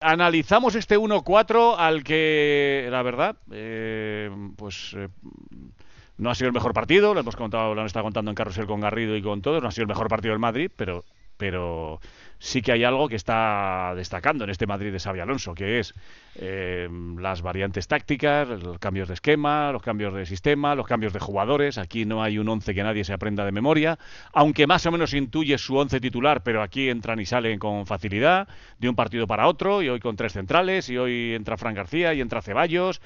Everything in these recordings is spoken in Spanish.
analizamos este 1-4 al que, la verdad, no ha sido el mejor partido, lo hemos contado, lo han estado contando en Carrusel con Garrido y con todos, no ha sido el mejor partido del Madrid, pero sí que hay algo que está destacando en este Madrid de Xabi Alonso, que es las variantes tácticas, los cambios de esquema, los cambios de sistema, los cambios de jugadores. Aquí no hay un 11 que nadie se aprenda de memoria, aunque más o menos intuye su 11 titular, pero aquí entran y salen con facilidad, de un partido para otro, y hoy con 3 centrales, y hoy entra Fran García, y entra Ceballos,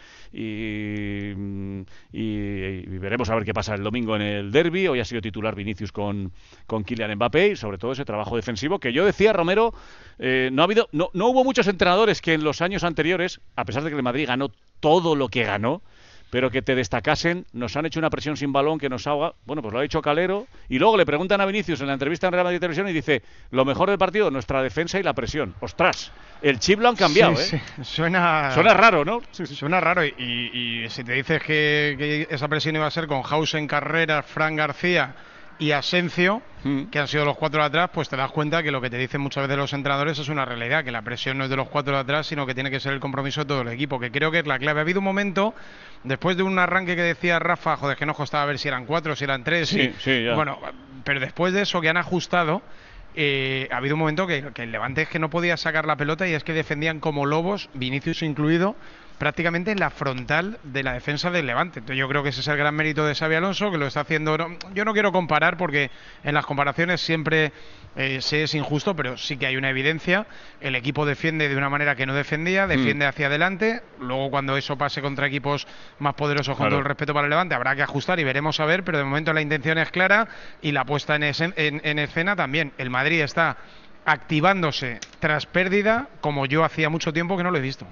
y veremos a ver qué pasa el domingo en el derbi. Hoy ha sido titular Vinicius con Kylian Mbappé, y sobre todo ese trabajo defensivo que yo decía, Romero, no hubo muchos entrenadores que en los años anteriores, a pesar de que el Madrid ganó todo lo que ganó, pero que te destacasen. Nos han hecho una presión sin balón que nos ahoga. Bueno, pues lo ha dicho Calero, y luego le preguntan a Vinicius en la entrevista en Real Madrid Televisión y dice: lo mejor del partido, nuestra defensa y la presión. Ostras, el chip lo han cambiado. Sí. Suena raro, ¿no? Sí. Suena raro, y si te dices que esa presión iba a ser con Hausen, Carreras, Fran García y Asencio, que han sido los 4 de atrás, pues te das cuenta que lo que te dicen muchas veces los entrenadores es una realidad, que la presión no es de los 4 de atrás, sino que tiene que ser el compromiso de todo el equipo, que creo que es la clave. Ha habido un momento, después de un arranque que decía Rafa, joder, que nos costaba ver si eran 4, si eran 3, sí, ya. Bueno, pero después de eso que han ajustado, ha habido un momento que el Levante es que no podía sacar la pelota, y es que defendían como lobos, Vinicius incluido, prácticamente en la frontal de la defensa del Levante. Entonces yo creo que ese es el gran mérito de Xabi Alonso, que lo está haciendo. Yo no quiero comparar, porque en las comparaciones siempre se es injusto, pero sí que hay una evidencia. El equipo defiende de una manera que no defendía, defiende hacia adelante. Luego, cuando eso pase contra equipos más poderosos, con todo el respeto para el Levante, habrá que ajustar y veremos a ver, pero de momento la intención es clara, y la puesta en escena también. El Madrid está activándose tras pérdida como yo hacía mucho tiempo que no lo he visto.